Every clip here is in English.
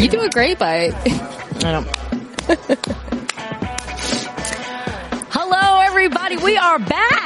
You do a great bite. I don't. Hello, everybody. We are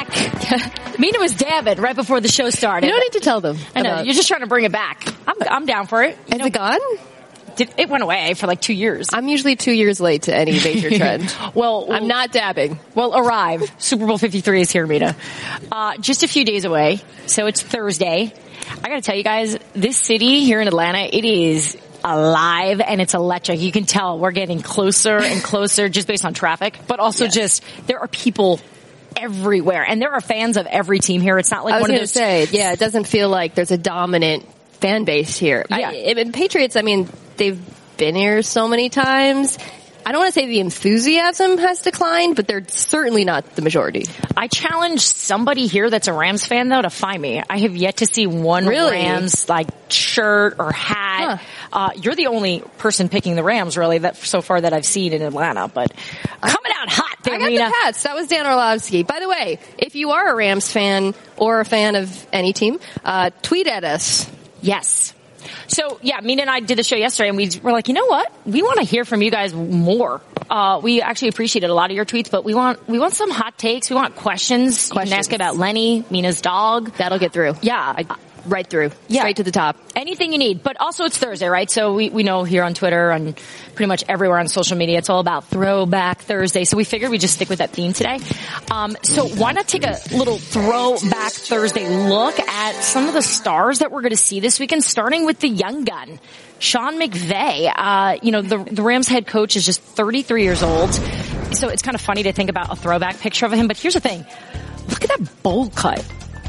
back. Mina was dabbing right before the show started. You don't need to tell them. I know. You're just trying to bring it back. I'm down for it. Is it gone? It went away for like 2 years. I'm usually 2 years late to any major trend. Well, I'm not dabbing. Well, arrive. Super Bowl 53 is here, Mina. Just a few days away. So it's Thursday. I gotta tell you guys, this city here in Atlanta, it is alive and it's electric. You can tell we're getting closer and closer just based on traffic, but also just there are people everywhere and there are fans of every team here. It's not like one of those. It doesn't feel like there's a dominant fan base here. Yeah. And Patriots, I mean, they've been here so many times. I don't want to say the enthusiasm has declined, but they're certainly not the majority. I challenge somebody here that's a Rams fan, though, to find me. I have yet to see one Rams like shirt or hat. Huh. You're the only person picking the Rams, really, that so far that I've seen in Atlanta. But coming out hot there, I got Mina. the hats. That was Dan Orlovsky. By the way, if you are a Rams fan or a fan of any team, tweet at us. Yes. So, yeah, Mina and I did the show yesterday, and we were like, you know what? We want to hear from you guys more. We actually appreciated a lot of your tweets, but we want some hot takes. We want questions. You can ask about Lenny, Mina's dog. That'll get through. Yeah. Right through. Yeah. Straight to the top. Anything you need. But also it's Thursday, right? So we know here on Twitter and pretty much everywhere on social media, it's all about Throwback Thursday. So we figured we'd just stick with that theme today. So why not take a little Throwback Thursday look at some of the stars that we're going to see this weekend, starting with the young gun, Sean McVay. The Rams head coach is just 33 years old. So it's kind of funny to think about a throwback picture of him. But here's the thing. Look at that bowl cut.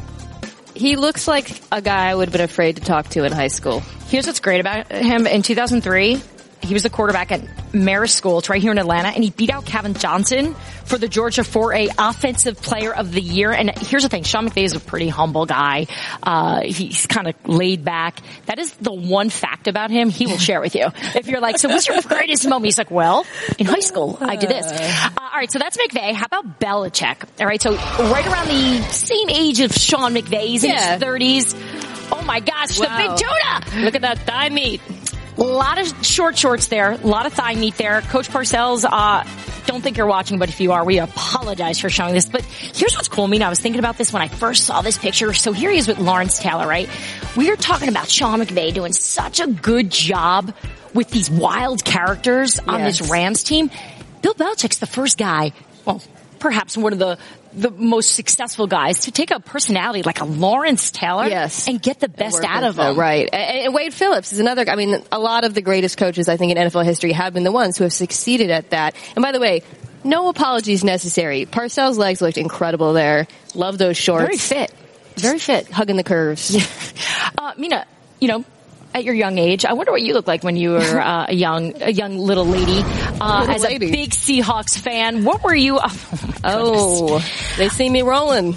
He looks like a guy I would have been afraid to talk to in high school. Here's what's great about him. In 2003, he was the quarterback at Marist School. It's right here in Atlanta. And he beat out Calvin Johnson for the Georgia 4A Offensive Player of the Year. And here's the thing. Sean McVay is a pretty humble guy. He's kind of laid back. That is the one fact about him he will share with you. If you're like, so what's your greatest moment? He's like, well, in high school, I did this. All right, so that's McVay. How about Belichick? All right, so right around the same age of Sean McVay. He's in his 30s. Oh, my gosh, the big tuna. Look at that thigh meat. A lot of short shorts there, a lot of thigh meat there. Coach Parcells, don't think you're watching, but if you are, we apologize for showing this. But here's what's cool, Mina. I was thinking about this when I first saw this picture. So here he is with Lawrence Taylor, right? We are talking about Sean McVay doing such a good job with these wild characters on this Rams team. Bill Belichick's the first guy, well, perhaps one of the most successful guys to take a personality like a Lawrence Taylor and get the best out of him. Right. And Wade Phillips is another, I mean, a lot of the greatest coaches, I think, in NFL history have been the ones who have succeeded at that. And by the way, no apologies necessary. Parcells' legs looked incredible there. Love those shorts. Very fit. Very fit. Hugging the curves. Yeah. Mina, at your young age, I wonder what you looked like when you were a young little lady. As a big Seahawks fan, what were you? Oh, they see me rolling.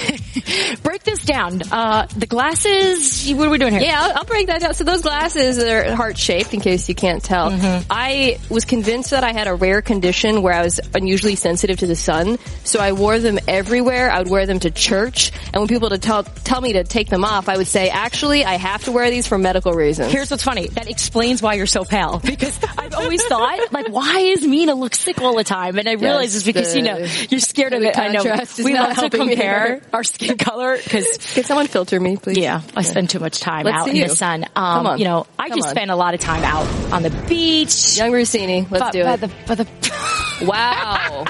Break this down. The glasses, what are we doing here? Yeah, I'll break that down. So those glasses are heart-shaped, in case you can't tell. Mm-hmm. I was convinced that I had a rare condition where I was unusually sensitive to the sun, so I wore them everywhere. I would wear them to church, and when people would tell me to take them off, I would say, actually, I have to wear these for medical reasons. Here's what's funny. That explains why you're so pale, because I've always thought, like, why is Mina look sick all the time? And I realize it's because, you're scared of it. I know. We love to compare our skin color, because can someone filter me, please? Yeah, I spend too much time out in the sun. Come on. I just spend a lot of time out on the beach. Young Rossini, let's do it. Wow.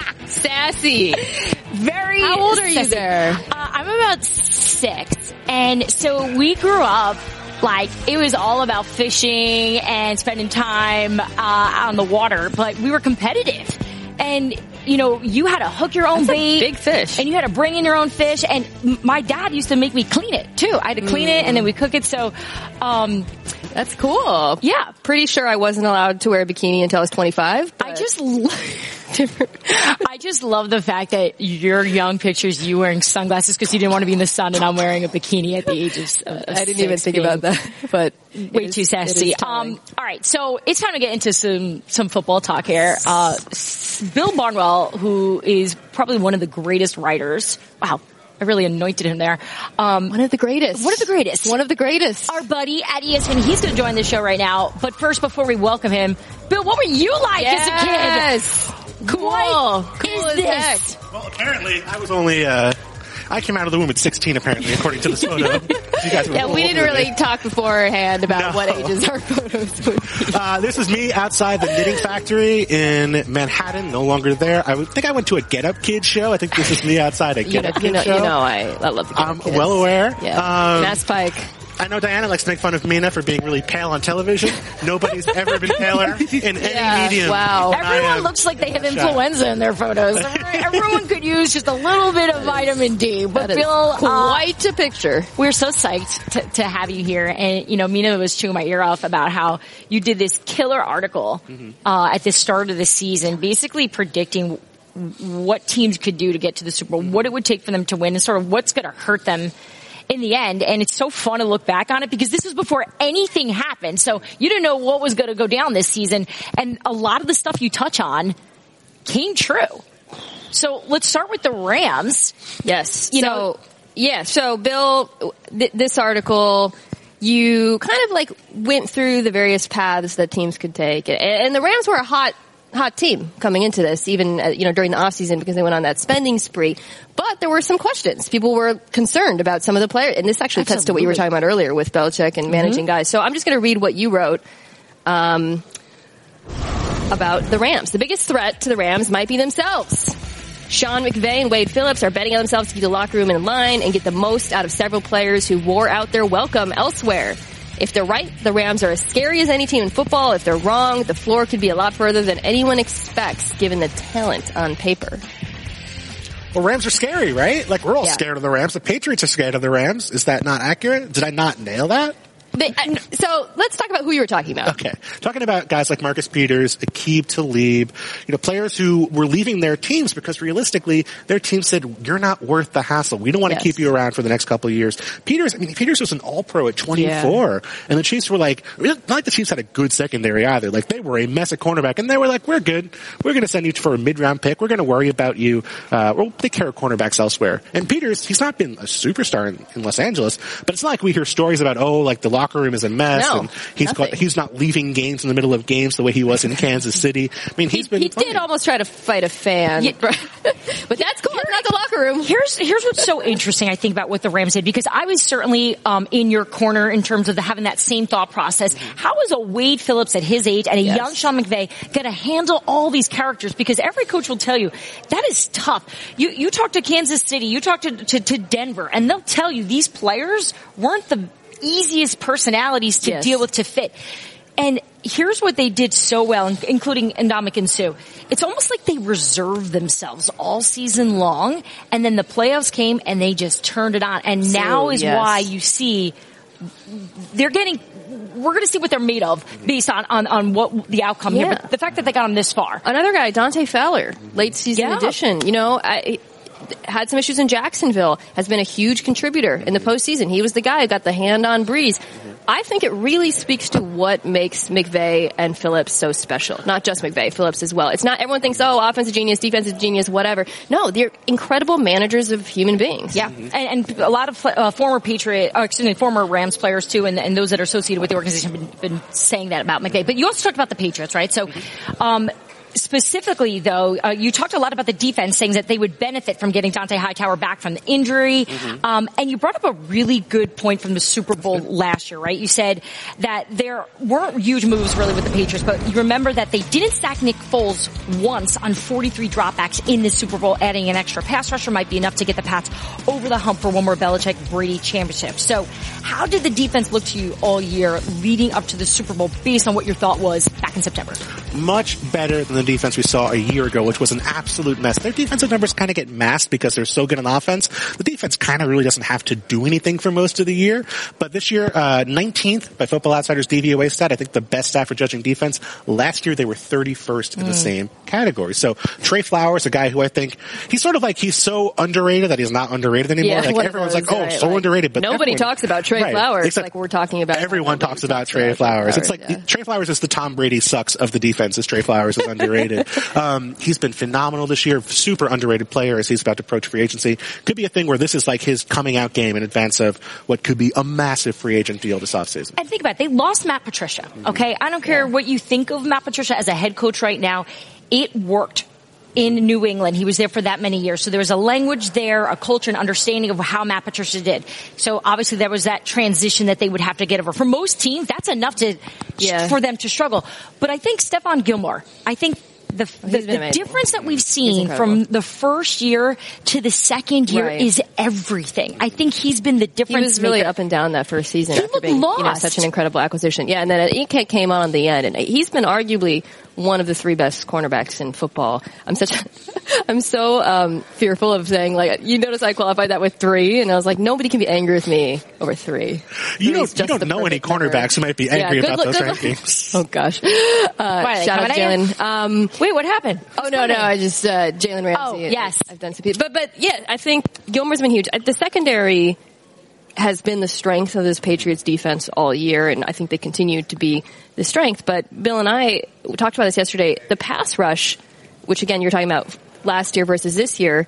Sassy. Very. How old are sassy. You there? I'm about 6. And so we grew up, like, it was all about fishing and spending time on the water, but we were competitive. And you had to hook your own bait. Big fish. And you had to bring in your own fish. And my dad used to make me clean it, too. I had to clean it, and then we cook it. So, that's cool. Yeah. Pretty sure I wasn't allowed to wear a bikini until I was 25. I just love the fact that your young pictures, you wearing sunglasses because you didn't want to be in the sun, and I'm wearing a bikini at the age of I didn't even think about that, but way too sassy. All right, so it's time to get into some football talk here. Bill Barnwell, who is probably one of the greatest writers. Wow. I really anointed him there. One of the greatest. One of the greatest. One of the greatest. Our buddy at ESPN, he's going to join the show right now. But first, before we welcome him, Bill, what were you like as a kid? Yes. Cool. What cool is this? heck. Well, apparently, I was only, I came out of the womb at 16, apparently, according to this photo. You guys were Yeah, we didn't really talk beforehand about No. what ages our photos would be. This is me outside the knitting factory in Manhattan, no longer there. think I went to a Get Up Kids show. I think this is me outside a Get Up Kids show. I love the Get Up I'm Kids. well aware. Yeah. Mass Pike. I know Diana likes to make fun of Mina for being really pale on television. Nobody's ever been paler in any medium. Wow. than I Everyone am. looks like they have influenza in their photos. Everyone could use just a little bit of vitamin D. But That is Bill, quite a picture. we're so psyched to have you here. And, Mina was chewing my ear off about how you did this killer article at the start of the season, basically predicting what teams could do to get to the Super Bowl, what it would take for them to win, and sort of what's going to hurt them in the end. And it's so fun to look back on it because this was before anything happened. So you didn't know what was going to go down this season. And a lot of the stuff you touch on came true. So let's start with the Rams. Yes. So Bill, this article, you kind of like went through the various paths that teams could take. And the Rams were a hot team coming into this, even, during the offseason because they went on that spending spree. But there were some questions. People were concerned about some of the players. And this actually cuts to what you were talking about earlier with Belichick and managing guys. So I'm just going to read what you wrote, about the Rams. The biggest threat to the Rams might be themselves. Sean McVay and Wade Phillips are betting on themselves to keep the locker room in line and get the most out of several players who wore out their welcome elsewhere. If they're right, the Rams are as scary as any team in football. If they're wrong, the floor could be a lot further than anyone expects given the talent on paper. Well, Rams are scary, right? Like, we're all scared of the Rams. The Patriots are scared of the Rams. Is that not accurate? Did I not nail that? So let's talk about who you were talking about. Okay. Talking about guys like Marcus Peters, Aqib Talib, players who were leaving their teams because realistically their team said, you're not worth the hassle. We don't want to keep you around for the next couple of years. Peters was an all-pro at 24. And the Chiefs were like, not like the Chiefs had a good secondary either. Like, they were a mess at cornerback and they were like, we're good. We're going to send you for a mid-round pick. We're going to worry about you. We'll take care of cornerbacks elsewhere. And Peters, he's not been a superstar in Los Angeles, but it's not like we hear stories about, like the locker room is a mess and he's not leaving games in the middle of games the way he was in Kansas City. I mean, he did almost try to fight a fan, but that's cool. Not the locker room. Here's what's so interesting, I think, about what the Rams did, because I was certainly in your corner in terms of having that same thought process. How is a Wade Phillips at his age and a young Sean McVay going to handle all these characters? Because every coach will tell you that is tough. You talk to Kansas City, you talk to Denver, and they'll tell you these players weren't the easiest personalities to deal with, to fit. And here's what they did so well, including Ndamukong Suh. It's almost like they reserved themselves all season long, and then the playoffs came and they just turned it on. And now is why you see we're going to see what they're made of based on what the outcome here. But the fact that they got them this far. Another guy, Dante Fowler, late season addition. Had some issues in Jacksonville, has been a huge contributor in the postseason. He was the guy who got the hand-on breeze. I think it really speaks to what makes McVay and Phillips so special. Not just McVay, Phillips as well. It's not, everyone thinks, offensive genius, defensive genius, whatever. No, they're incredible managers of human beings. Yeah. And a lot of former Rams players too, and those that are associated with the organization have been saying that about McVay. But you also talked about the Patriots, right? So, specifically, though, you talked a lot about the defense, saying that they would benefit from getting Dante Hightower back from the injury. And you brought up a really good point from the Super Bowl last year, right? You said that there weren't huge moves really with the Patriots, but you remember that they didn't sack Nick Foles once on 43 dropbacks in the Super Bowl. Adding an extra pass rusher might be enough to get the Pats over the hump for one more Belichick-Brady championship. So how did the defense look to you all year leading up to the Super Bowl based on what your thought was back in September? Much better than the defense we saw a year ago, which was an absolute mess. Their defensive numbers kind of get masked because they're so good on offense. The defense kind of really doesn't have to do anything for most of the year. But this year, 19th by Football Outsiders DVOA stat, I think the best stat for judging defense. Last year, they were 31st in the same category. So Trey Flowers, a guy who I think he's sort of like, he's so underrated that he's not underrated anymore. Like everyone's like, underrated. But nobody talks about Trey Flowers like we're talking about. Everyone talks about Trey Flowers. It's like Trey Flowers is the Tom Brady sucks of the defense. defense is Trey Flowers is underrated. He's been phenomenal this year. Super underrated player as he's about to approach free agency. Could be a thing where this is like his coming out game in advance of what could be a massive free agent deal this offseason. And think about it. They lost Matt Patricia. Okay. I don't care what you think of Matt Patricia as a head coach right now. It worked in New England. He was there for that many years. So there was a language there, a culture, and understanding of how Matt Patricia did. So obviously there was that transition that they would have to get over. For most teams, that's enough for them to struggle. But I think Stephon Gilmore, the difference that we've seen from the first year to the second year is everything. I think he's been the difference. He was really up and down that first season. He looked lost. Such an incredible acquisition. Yeah, and then Ike came on the end, and he's been arguably one of the 3 best cornerbacks in football. I'm so fearful of saying, like, you notice I qualified that with 3, and I was like, nobody can be angry with me over 3. You don't know any cornerbacks who might be angry about those rankings. Oh gosh. Shout out Jalen. Wait, what happened? No, I just, Jalen Ramsey. Oh, yes. I've done some people. But yeah, I think Gilmore's been huge. The secondary has been the strength of this Patriots defense all year, and I think they continue to be the strength. But Bill and I talked about this yesterday. The pass rush, which again you're talking about last year versus this year,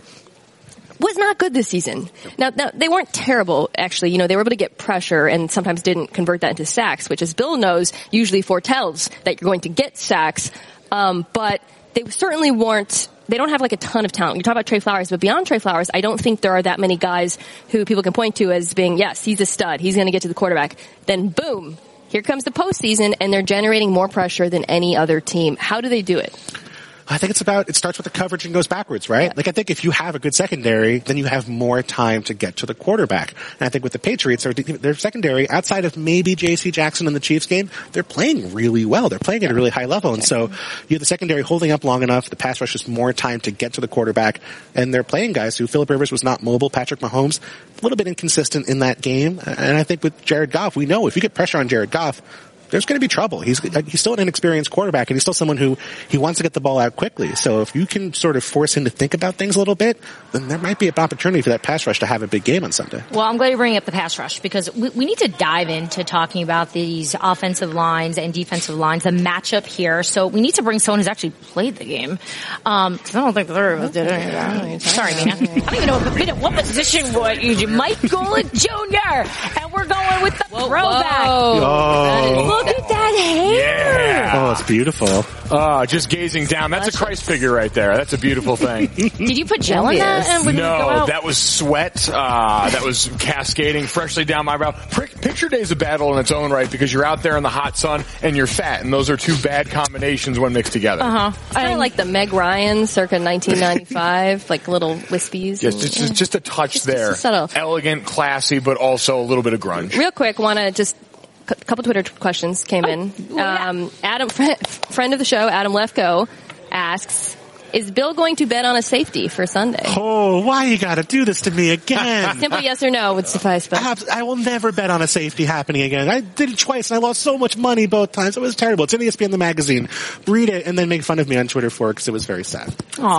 was not good this season. Now they weren't terrible, actually. You know, they were able to get pressure and sometimes didn't convert that into sacks, which, as Bill knows, usually foretells that you're going to get sacks. But they certainly weren't. They don't have like a ton of talent. You talk about Trey Flowers, but beyond Trey Flowers, I don't think there are that many guys who people can point to as being, yes, he's a stud. He's going to get to the quarterback. Then boom, here comes the postseason, and they're generating more pressure than any other team. How do they do it? I think it starts with the coverage and goes backwards, right? Yeah. Like, I think if you have a good secondary, then you have more time to get to the quarterback. And I think with the Patriots, their secondary, outside of maybe J.C. Jackson in the Chiefs game, they're playing really well. They're playing at a really high level. And so you have the secondary holding up long enough. The pass rush is more time to get to the quarterback. And they're playing guys who Phillip Rivers was not mobile. Patrick Mahomes, a little bit inconsistent in that game. And I think with Jared Goff, we know if you get pressure on Jared Goff, there's going to be trouble. He's still an inexperienced quarterback, and he's still someone who he wants to get the ball out quickly. So if you can sort of force him to think about things a little bit, then there might be an opportunity for that pass rush to have a big game on Sunday. Well, I'm glad you bring up the pass rush, because we need to dive into talking about these offensive lines and defensive lines, the matchup here. So we need to bring someone who's actually played the game. 'Cause I don't think the third of us did any of that. Sorry, Mina. I don't even know what position would you. Mike Golick Jr. And we're going with the throwback. Oh. Look at that hair. Yeah. Oh, it's beautiful. Just gazing down. That's a Christ figure right there. That's a beautiful thing. Did you put gel in that? And No, that was sweat. That was cascading freshly down my brow. Picture day is a battle in its own right, because you're out there in the hot sun and you're fat, and those are two bad combinations when mixed together. Kind of like the Meg Ryan circa 1995, like little wispies. Yes, just a touch there. Just subtle. Elegant, classy, but also a little bit of grunge. Real quick, want to just a couple Twitter questions came in. Adam, friend of the show, Adam Lefko, asks, is Bill going to bet on a safety for Sunday? Oh, why you gotta do this to me again? Simple yes or no would suffice. But I will never bet on a safety happening again. I did it twice and I lost so much money both times. It was terrible. It's in ESPN the magazine. Read it and then make fun of me on Twitter for it, because it was very sad.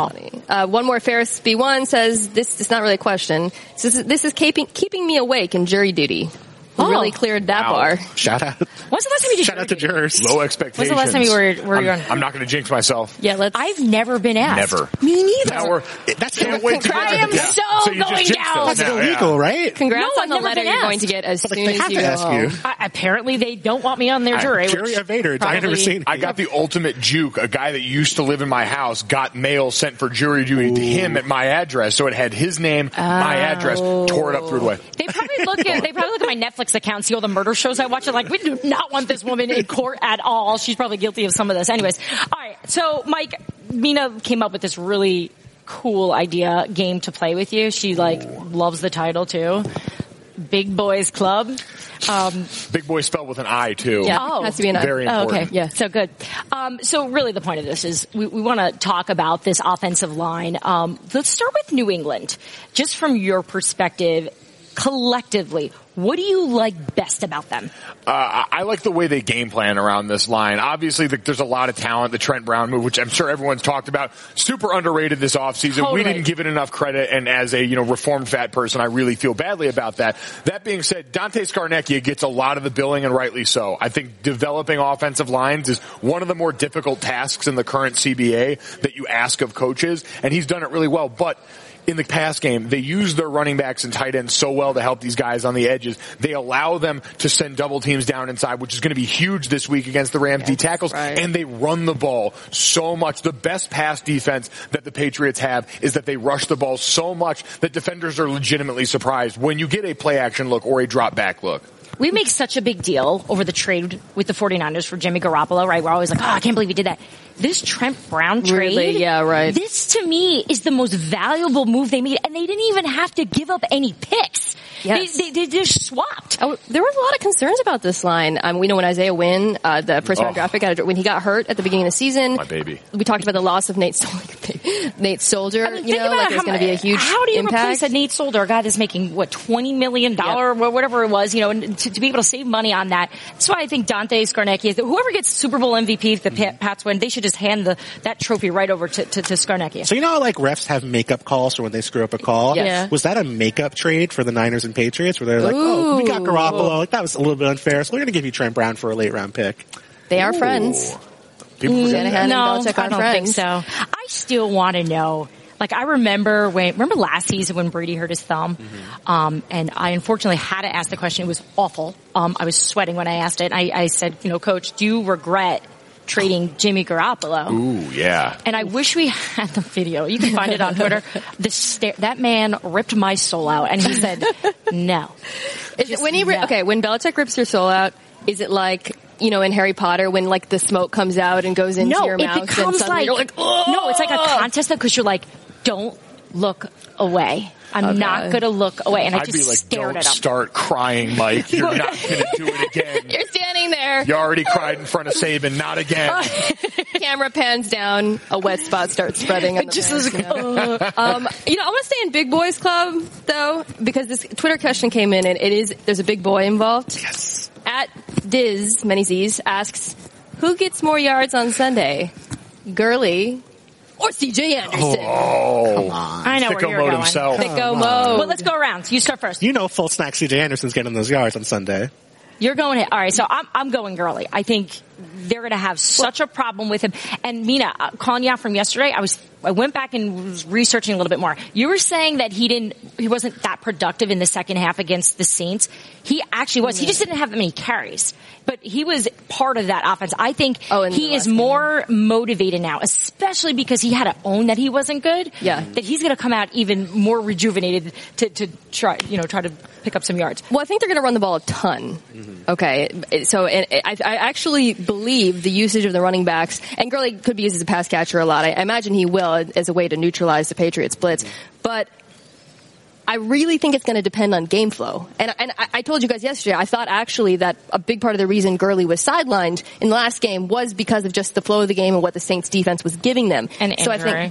One more Ferris B1 says, this is not really a question. This is keeping me awake in jury duty. Really cleared that bar. Shout out. When's the last time you did Shout out to jurors. Low expectations. When's the last time you were on? I'm not going to jinx myself. Yeah, I've never been asked. Never. Me neither. Now can't wait to I am so you going down. That's illegal, right? Congrats No, on the I've never letter been you're going asked. to get as soon They as have you to go ask home. you. Apparently they don't want me on their jury. Jury evaders. I never seen. I got the ultimate juke. A guy that used to live in my house got mail sent for jury duty to him at my address, so it had his name, my address, tore it up, threw it away. They probably look at my Netflix account, see all the murder shows I watch, and like, we do not want this woman in court at all. She's probably guilty of some of this. Anyways, all right. So, Mike, Mina came up with this really cool game to play with you. She loves the title too. Big Boys Club. Big Boy spelled with an I too. Yeah, has to be an I. Very important. Okay, yeah, so good. So really the point of this is we want to talk about this offensive line. Let's start with New England. Just from your perspective, collectively, what do you like best about them? I like the way they game plan around this line. Obviously, there's a lot of talent. The Trent Brown move, which I'm sure everyone's talked about, super underrated this offseason. Totally. We didn't give it enough credit, and as a reformed fat person, I really feel badly about that. That being said, Dante Scarnecchia gets a lot of the billing, and rightly so. I think developing offensive lines is one of the more difficult tasks in the current CBA that you ask of coaches, and he's done it really well. But in the pass game, they use their running backs and tight ends so well to help these guys on the edges. They allow them to send double teams down inside, which is going to be huge this week against the Rams D tackles. Right. And they run the ball so much. The best pass defense that the Patriots have is that they rush the ball so much that defenders are legitimately surprised when you get a play action look or a drop back look. We make such a big deal over the trade with the 49ers for Jimmy Garoppolo, right? We're always like, I can't believe he did that. This Trent Brown trade, really? Yeah, right. This to me is the most valuable move they made, and they didn't even have to give up any picks. Yes. They just swapped. Oh, there were a lot of concerns about this line. We know when Isaiah Wynn, the first round draft pick, when he got hurt at the beginning of the season. My baby. We talked about the loss of Nate Soldier. I mean, think about there's going to be a huge how do you impact. replace a Nate Solder, a guy that's making, $20 million, whatever it was, and to be able to save money on that. That's why I think Dante Scarnecchia, whoever gets Super Bowl MVP if the Pats win, they should just hand that trophy right over to Scarnecchia. So you know how, like, refs have makeup calls for when they screw up a call? Yeah. Was that a makeup trade for the Niners and Patriots where they're like, we got Garoppolo. Like, that was a little bit unfair, so we're going to give you Trent Brown for a late round pick. They are friends. People Shanahan No, and Belichick are I don't friends. think so. I still want to know. Like, I remember last season when Brady hurt his thumb, and I unfortunately had to ask the question. It was awful. I was sweating when I asked it. I said, Coach, do you regret trading Jimmy Garoppolo? Ooh, yeah. And I wish we had the video. You can find it on Twitter. That man ripped my soul out, and he said, no. When Belichick rips your soul out, is it like, in Harry Potter when like the smoke comes out and goes into your mouth? No, it becomes and you're like, no, it's like a contest because you're like, don't look away. I'm not going to look away. And I I'd just be like, stared don't at him. start crying, Mike. You're not going to do it again. You're standing there. You already cried in front of Saban. Not again. Camera pans down. A wet spot starts spreading. On the Just pants, I want to stay in Big Boys Club though, because this Twitter question came in, and there's a big boy involved. Yes. At Diz, many Z's, asks, who gets more yards on Sunday? Gurley or CJ Anderson? Oh, I know where Thicko you're mode going. himself. Thicko mode. Well, let's go around. You start first. Full snack CJ Anderson's getting those yards on Sunday. You're going ahead. All right, so I'm going Gurley. I think they're going to have such a problem with him. And Mina, calling you out from yesterday, I went back and was researching a little bit more. You were saying that he wasn't that productive in the second half against the Saints. He actually was. He just didn't have that many carries. But he was part of that offense. I think he is more motivated now, especially because he had to own that he wasn't good. Yeah. That he's going to come out even more rejuvenated to try to pick up some yards. Well, I think they're going to run the ball a ton. Okay. So I actually believe the usage of the running backs, and Gurley could be used as a pass catcher a lot. I imagine he will as a way to neutralize the Patriots blitz. But I really think it's going to depend on game flow. And I told you guys yesterday, I thought actually that a big part of the reason Gurley was sidelined in the last game was because of just the flow of the game and what the Saints defense was giving them. And injury. So I think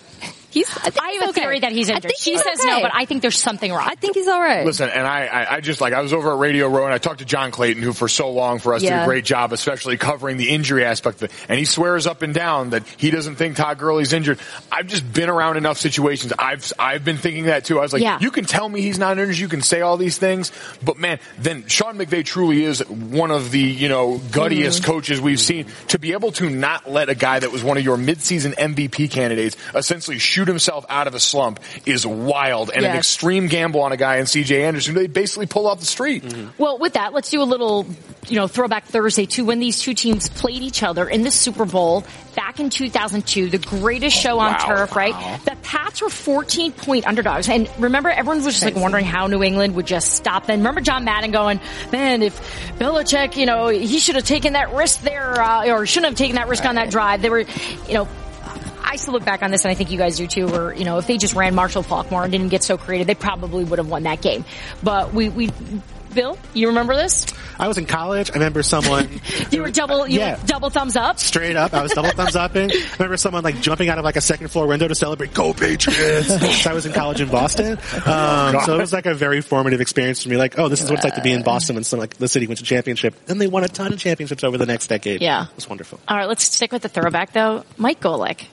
I have a theory that he's injured. She says no, but I think there's something wrong. I think he's all right. Listen, and I just I was over at Radio Row and I talked to John Clayton, who for so long for us did a great job, especially covering the injury aspect of it. And he swears up and down that he doesn't think Todd Gurley's injured. I've just been around enough situations. I've been thinking that too. I was like, you can tell me he's not injured. You can say all these things, but man, then Sean McVay truly is one of the guttiest coaches we've seen. To be able to not let a guy that was one of your midseason MVP candidates essentially shoot himself out of a slump is wild, and an extreme gamble on a guy in CJ Anderson who they basically pull off the street. Well, with that, let's do a little, throwback Thursday to when these two teams played each other in the Super Bowl back in 2002, the greatest show on turf, right? The Pats were 14-point underdogs, and remember, everyone was just wondering how New England would just stop them. Remember John Madden going, man, if Belichick, he should have taken that risk there, or shouldn't have taken that risk on that drive. They were, I still look back on this, and I think you guys do too, where, if they just ran Marshall Faulkner and didn't get so creative, they probably would have won that game. But we Bill, you remember this? I was in college. I remember someone. You were double thumbs up? Straight up. I was double thumbs upping. I remember someone like jumping out of like a second floor window to celebrate, go Patriots. So I was in college in Boston. So it was like a very formative experience for me. Like, oh, this is what it's like to be in Boston when the city wins a championship. And they won a ton of championships over the next decade. Yeah. It was wonderful. All right, let's stick with the throwback though. Mike Golic.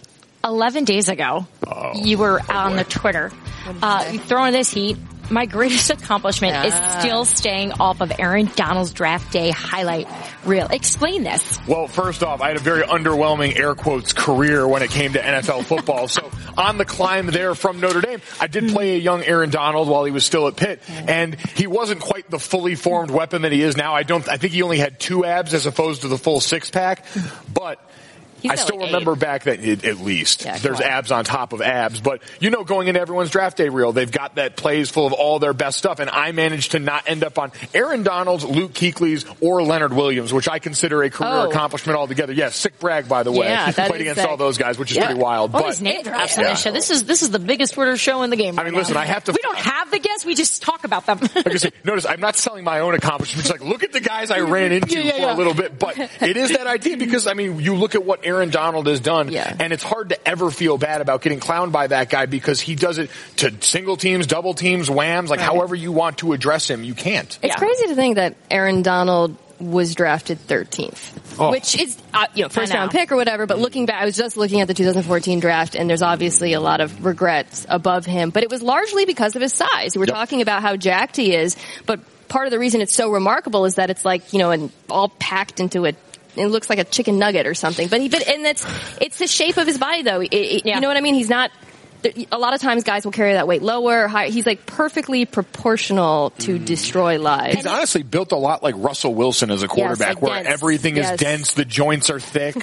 11 days ago, you were on the Twitter. You throw in this heat. My greatest accomplishment is still staying off of Aaron Donald's draft day highlight reel. Explain this. Well, first off, I had a very underwhelming air quotes career when it came to NFL football. So on the climb there from Notre Dame, I did play a young Aaron Donald while he was still at Pitt, and he wasn't quite the fully formed weapon that he is now. I think he only had 2 abs as opposed to the full 6-pack, but I still remember back then, at least. Yeah, there's abs on top of abs. But, going into everyone's draft day reel, they've got that plays full of all their best stuff. And I managed to not end up on Aaron Donald's, Luke Kuechly's, or Leonard Williams, which I consider a career accomplishment altogether. Yeah, sick brag, by the way. Yeah, he played against all those guys, which is pretty wild. These name drops on this show. This is the biggest Twitter show in the game. I mean, listen, I have to. We don't have the guests. We just talk about them. Like I say, notice, I'm not selling my own accomplishments. Like, look at the guys I ran into for a little bit. But it is that idea because, you look at what Aaron Donald has done. Yeah. And it's hard to ever feel bad about getting clowned by that guy because he does it to single teams, double teams, whams, however you want to address him, you can't. It's crazy to think that Aaron Donald was drafted 13th, which is, first round pick or whatever. But looking back, I was just looking at the 2014 draft and there's obviously a lot of regrets above him, but it was largely because of his size. We're talking about how jacked he is, but part of the reason it's so remarkable is that it's like, all packed into it looks like a chicken nugget or something. But it's the shape of his body though. You know what I mean? He's not, a lot of times guys will carry that weight lower, higher. He's like perfectly proportional to destroy lives. He's honestly built a lot like Russell Wilson as a quarterback where everything is dense, the joints are thick.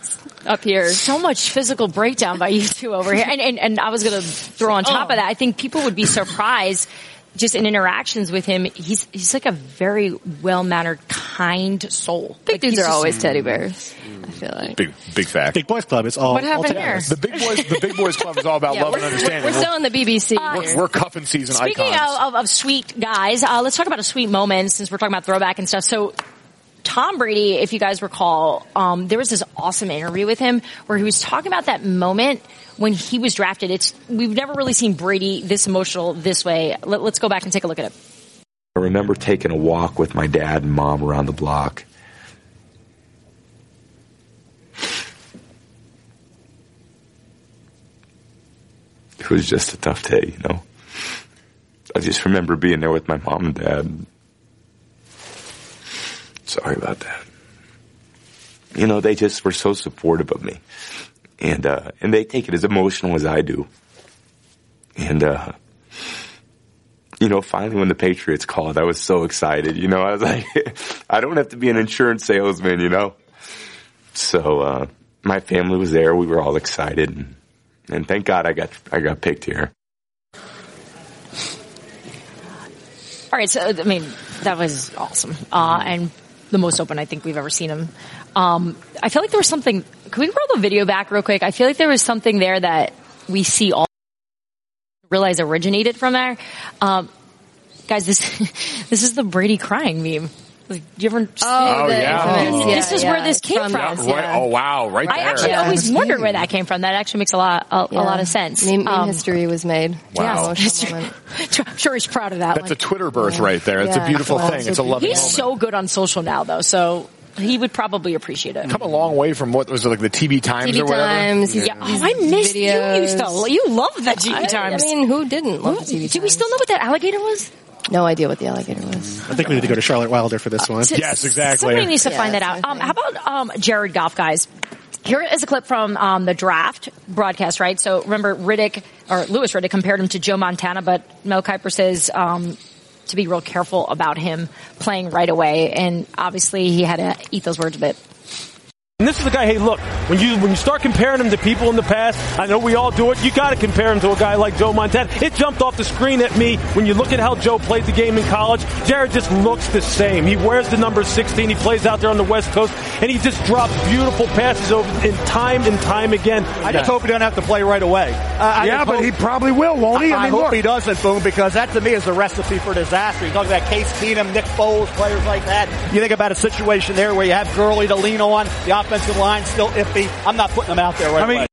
Up here. So much physical breakdown by you two over here. And I was going to throw on top of that, I think people would be surprised just in interactions with him, he's like a very well-mannered, kind soul. Big dudes are always teddy bears, I feel like. Big fact. Big Boys Club, it's all What happened here? The Big Boys Club is all about love and understanding. We're still in the BBC. We're cuffing season Speaking icons. of sweet guys, let's talk about a sweet moment since we're talking about throwback and stuff. So Tom Brady, if you guys recall, there was this awesome interview with him where he was talking about that moment when he was drafted. We've never really seen Brady this emotional this way. Let's go back and take a look at it. I remember taking a walk with my dad and mom around the block. It was just a tough day, I just remember being there with my mom and dad. Sorry about that. They just were so supportive of me. And they take it as emotional as I do. And, finally when the Patriots called, I was so excited, I was like, I don't have to be an insurance salesman, So, my family was there. We were all excited. And thank God I got picked here. All right. So, that was awesome. And the most open I think we've ever seen him. I feel like there was something. Can we roll the video back real quick? I feel like there was something there that we see all realize originated from there. Guys, this is the Brady crying meme. Do you ever? This is where this came from. Right. Oh wow! Right there. I actually always wondered where that came from. That actually makes a lot of sense. Meme history was made. Wow. I'm sure he's proud of that. That's a Twitter birth right there. It's a beautiful thing. It's a lovely He's moment. so good on social now, though. So. He would probably appreciate it. Come a long way from what was it, like the TV Times or whatever? Times, yeah. Oh, I missed videos. You loved that TV Times. Who didn't love the TV Times? Do we still know what that alligator was? No idea what the alligator was. I think we need to go to Charlotte Wilder for this one. Yes, exactly. Somebody needs to find that out. How about Jared Goff, guys? Here is a clip from the draft broadcast, right? So remember Louis Riddick compared him to Joe Montana, but Mel Kiper says to be real careful about him playing right away. And obviously he had to eat those words a bit. And this is a guy, hey, look, when you start comparing him to people in the past, I know we all do it, you got to compare him to a guy like Joe Montana. It jumped off the screen at me when you look at how Joe played the game in college. Jared just looks the same. He wears the number 16. He plays out there on the West Coast, and he just drops beautiful passes over in time and time again. I just hope he doesn't have to play right away. But he probably will, won't he? I hope he doesn't, Boone, because that to me is a recipe for disaster. You talk about Case Keenum, Nick Foles, players like that. You think about a situation there where you have Gurley to lean on, the offensive line still iffy. I'm not putting them out there right away.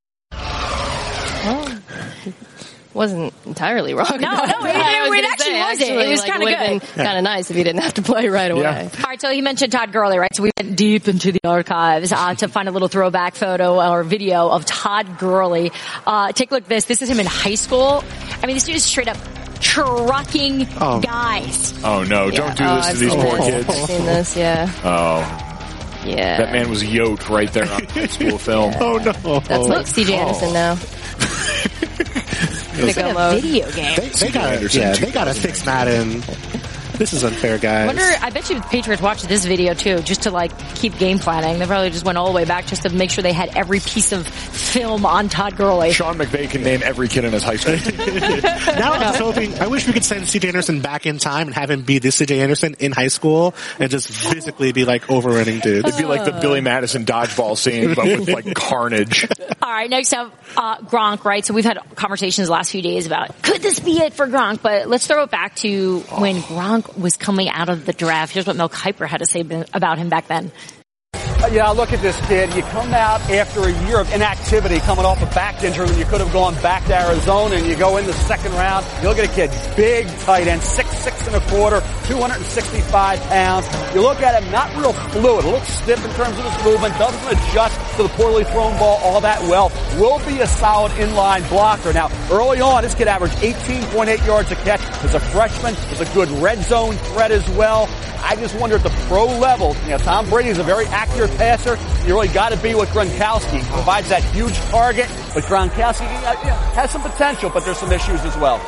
Wasn't entirely wrong. No, it actually wasn't. It was kind of good. Kind of nice if he didn't have to play right away. Yeah. All right, so he mentioned Todd Gurley, right? So we went deep into the archives to find a little throwback photo or video of Todd Gurley. Take a look at this. This is him in high school. I mean, this dude is straight up trucking guys. Oh, no. Don't do this to these poor kids. I've seen this, yeah. Oh. Yeah. That man was yoked right there on high school film. Oh, no. That's like C.J. Anderson now. It's like a video game. They gotta fix Madden. This is unfair, guys. I bet you the Patriots watched this video too, just to like keep game planning. They probably just went all the way back just to make sure they had every piece of film on Todd Gurley. Sean McVay can name every kid in his high school. Now I'm just hoping, I wish we could send C.J. Anderson back in time and have him be this C.J. Anderson in high school and just physically be like overrunning dudes. It'd be like the Billy Madison dodgeball scene, but with like carnage. All right, next up, Gronk, right? So we've had conversations the last few days about, could this be it for Gronk? But let's throw it back to when Gronk was coming out of the draft. Here's what Mel Kiper had to say about him back then. Yeah, look at this kid. You come out after a year of inactivity, coming off a back injury when you could have gone back to Arizona, and you go in the second round. You look at a kid, big tight end, 6'1", 265 pounds. You look at him, not real fluid, a little stiff in terms of his movement, doesn't adjust to the poorly thrown ball all that well. Will be a solid inline blocker. Now, early on, this kid averaged 18.8 yards a catch. As a freshman, was a good red zone threat as well. I just wonder at the pro level, Tom Brady's a very accurate passer. You really got to be with Gronkowski. He provides that huge target, but Gronkowski has some potential, but there's some issues as well.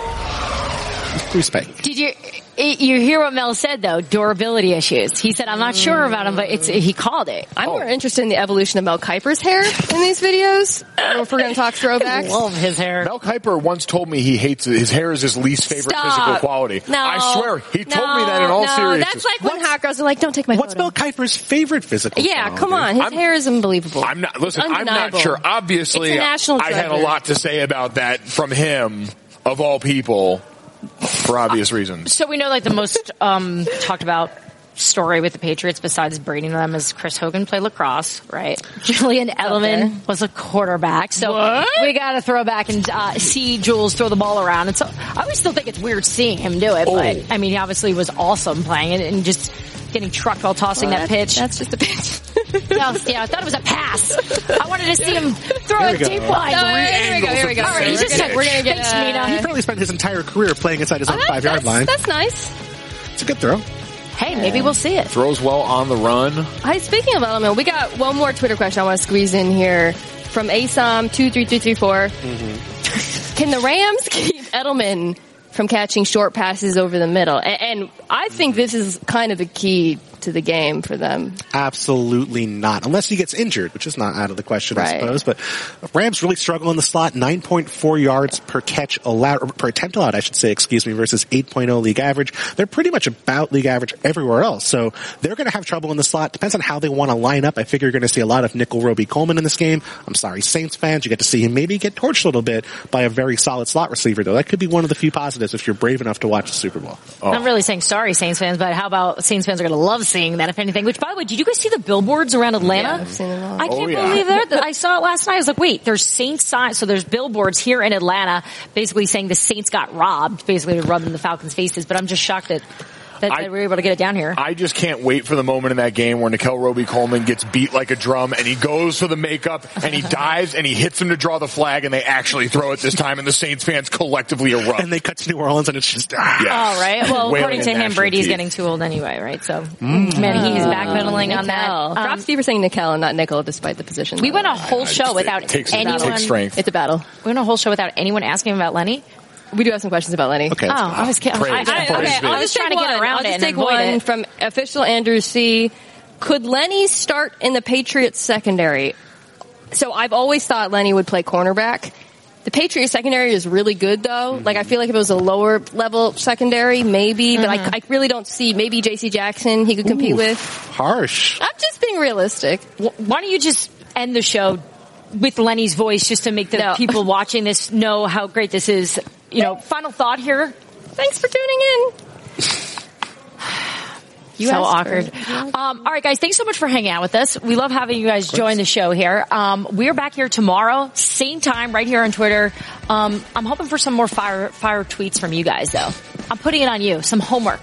Respect. Did you hear what Mel said though? Durability issues. He said, I'm not sure about him, but he called it. I'm more interested in the evolution of Mel Kiper's hair in these videos. I don't know if we're going to talk throwbacks. I love his hair. Mel Kiper once told me he hates it. His hair is his least favorite physical quality. No. I swear, he told me that in all seriousness. That's like when hot girls are like, don't take my What's photo. Mel Kiper's favorite physical Yeah, come on. His hair is unbelievable. I'm Undeniable. not sure. Obviously, it's a national I had a treasure. lot to say about that from him, of all people, for obvious reasons. So we know like the most talked about story with the Patriots besides breeding them is Chris Hogan played lacrosse, right? Julian Edelman was a quarterback. So we got to throw back and see Jules throw the ball around. And so I always still think it's weird seeing him do it, but I mean, he obviously was awesome playing it and just getting trucked while tossing that pitch. That's just a pitch. I thought it was a pass. I wanted to see him throw a deep line. Here we go. All right, he's just we're going to get He probably spent his entire career playing inside his own 5-yard line. That's nice. It's a good throw. Hey, maybe we'll see it. Throws well on the run. Speaking of Edelman, we got one more Twitter question I want to squeeze in here from ASOM23334. Can the Rams keep Edelman from catching short passes over the middle? And I think this is kind of the key to the game for them. Absolutely not. Unless he gets injured, which is not out of the question, I suppose. But Rams really struggle in the slot. 9.4 yards per catch allowed, or per attempt allowed, I should say, versus 8.0 league average. They're pretty much about league average everywhere else. So they're going to have trouble in the slot. Depends on how they want to line up. I figure you're going to see a lot of nickel Roby Coleman in this game. I'm sorry, Saints fans, you get to see him maybe get torched a little bit by a very solid slot receiver, though. That could be one of the few positives if you're brave enough to watch the Super Bowl. I'm not really saying sorry, Saints fans, but how about Saints fans are going to love seeing that, if anything. Which, by the way, did you guys see the billboards around Atlanta? Yeah, I've seen it all. I can't believe that. I saw it last night. I was like, wait, there's Saints signs. So there's billboards here in Atlanta basically saying the Saints got robbed, basically rubbing the Falcons' faces. But I'm just shocked that we were able to get it down here. I just can't wait for the moment in that game where Nickel Roby Coleman gets beat like a drum and he goes for the makeup and he dives and he hits him to draw the flag and they actually throw it this time and the Saints fans collectively erupt. And they cut to New Orleans and it's just, Oh, right. Well, according to him, Brady's getting too old anyway, right? So, man, he's backpedaling on that. Props to you for saying Nickel and not Nickel, despite the position. We went a whole show without anyone. It takes strength. It's a battle. We went a whole show without anyone asking him about Lenny. We do have some questions about Lenny. Okay. I was kidding. I'll just take one from official Andrew C. Could Lenny start in the Patriots secondary? So I've always thought Lenny would play cornerback. The Patriots secondary is really good, though. Like, I feel like if it was a lower level secondary, maybe, but I really don't see. Maybe J.C. Jackson he could compete with. Harsh. I'm just being realistic. Why don't you just end the show with Lenny's voice just to make the people watching this know how great this is? You know, final thought here. Thanks for tuning in. So awkward. All right, guys, thanks so much for hanging out with us. We love having you guys join the show here. We're back here tomorrow, same time, right here on Twitter. I'm hoping for some more fire tweets from you guys, though. I'm putting it on you. Some homework.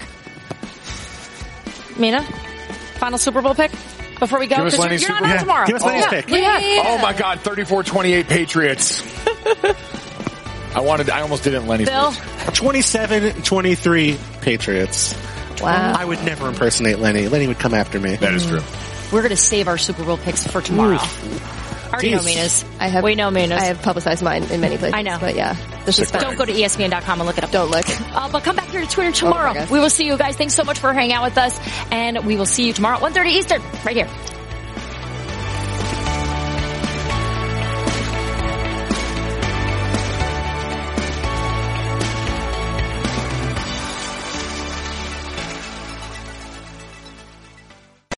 Mina, final Super Bowl pick before we go? Give us Lenny's you're Super not Bowl. on tomorrow. Give us Lenny's pick. Yeah. Oh my God, 34-28 Patriots. I almost didn't Lenny's Bill? 27-23 Patriots. Wow. I would never impersonate Lenny. Lenny would come after me. That is true. We're going to save our Super Bowl picks for tomorrow. Already know Mina's. We know Mina's. I have publicized mine in many places. I know. But yeah. This is fun. Don't go to ESPN.com and look it up. Don't look. But come back here to Twitter tomorrow. We will see you guys. Thanks so much for hanging out with us. And we will see you tomorrow at 1:30 Eastern right here.